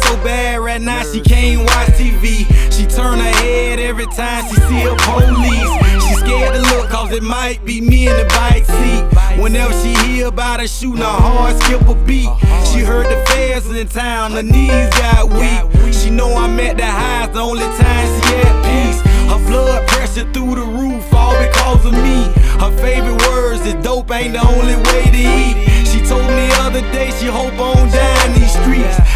so bad right now she can't watch TV. She turn her head every time she see a police. She scared to look cause it might be me in the bike seat. Whenever she hear about a shooting, her heart skip a beat. She heard the feds in town, her knees got weak. She know I'm at the highs, the only time she at peace. Her blood pressure through the roof, all because of me. Her favorite words is dope ain't the only way to eat. She told me the other day she hope on dying these streets.